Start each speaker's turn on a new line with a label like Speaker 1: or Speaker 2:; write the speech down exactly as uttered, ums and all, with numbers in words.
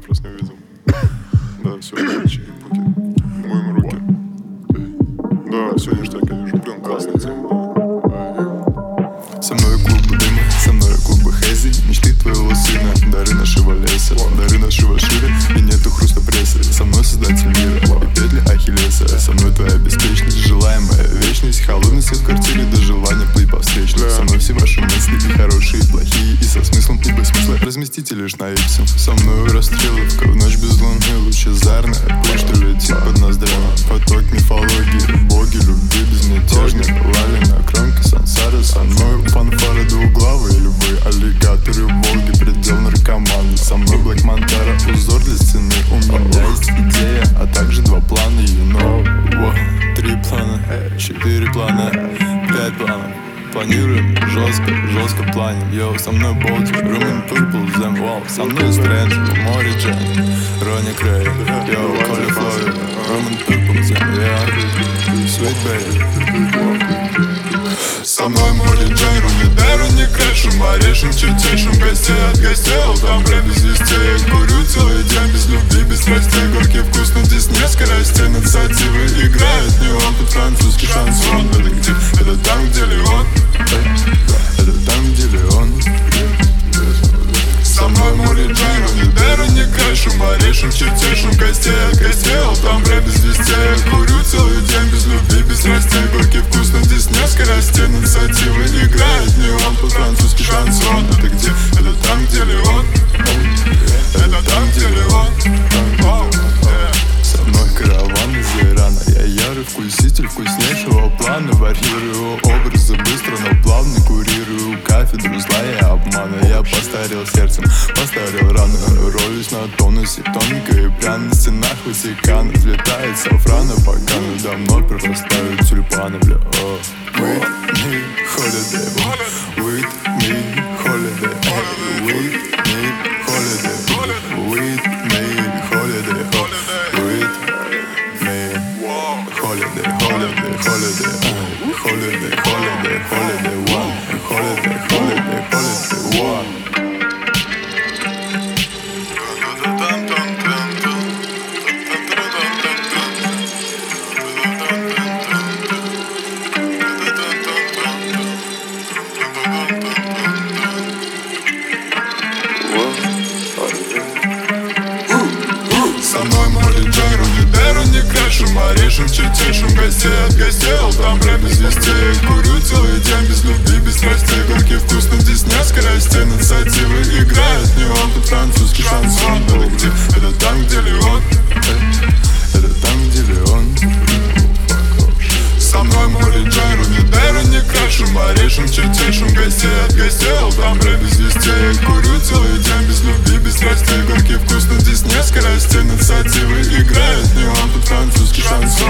Speaker 1: раз не видел. Да, все, чики-пуки. Моем руки. Да, все ништяк, конечно. Блин, классная тема.
Speaker 2: Со мной клубы дыма, со мной клубы хэзи. Мечты твоего сына, дары нашего леса, дары нашего шира. И нету хруста пресса. Со мной создатель мира и петли Ахиллеса. Со мной твоя беспечность, желаемая вечность. Холодный свет в квартире, до желания плыть по встречной. Со мной все ваши мысли, и хорошие, и плохие, и со смыслом, и без смысла. Разместите лишь на ипсе. Со мной расстреловка, в ночь без луны, лучезарная пыль, что летит под ноздрями. Поток мифологии, боги любви безмятежны. Лали на кромке сансары. Со мной фанфары двуглавые львы, аллигаторы, волги, предел наркоманы. Со мной Блэк Монтара, узор для стены. У меня есть идея, а также два плана, you know. Wow. Три плана, четыре плана, пять планов. Планируем жестко, жестко планим. Йоу, со мной Болти, Roman Purple, Zem Wow. Со мной Стрэндж, Мори Джен, Ронни Крей. Йоу, Коли Флойд, Roman Purple, Zem Wow. Sweet Baby. Со мной Мори Джен, Ронни Дэй, Ронни Крей. Шуморешим, чертешим гостей от гостей. Там рэп без вестей. Курю целый день без любви, без страстей. Горький вкус на десне, скоростей, инициативы. Играет неон под французский шансон. Это где? Это там, где Леон. Это там, где Леон. Со мной Мори Джен, Ронни Дэй, Ронни Крей. Шуморешим, чертешим гостей от гостей. Там рэп без вестей. Курю целый день без любви, без страстей. Горький вкус на десне, скоростей, инициативы. Играет неон под французский шансон. Это где? Это там, где Леон. Это там, где Леон. Со мной караван из Ирана. Я ярый вкуситель вкуснейшего плана. Варьирую образы быстро, но плавно. Курирую кафедру зла и обмана. Я постарел сердцем, постарел рано. Роюсь на тонусе тонкой пряности. На Ватикана взлетает сафрана. Пока надо мной прорастают тюльпаны, бля. Oh. With me holiday, with me holiday, with me holiday, with me holiday, with me holiday, holiday, holiday, holiday, holiday, holiday, one, holiday, holiday, holiday, one. Со мной Мори Джен, Ронни Дэй, Ронни Крей. Шуморешим, чертешим гостей от гостей. Там рэп без вестей. Курю целый день без любви, без страстей. Горький вкус на десне, скоростей, инициативы. Играет неон под французский шансон. Это где? Это там, где Леон. Это там, где Леон. Со мной Мори Джен, Ронни Дэй, Ронни Крей. Шуморешим, чертешим гостей от гостей. Там рэп без вестей. Курю целый день без любви, без страстей. Горький вкус на десне, скоростей, инициативы. Играет неон под французский шансон.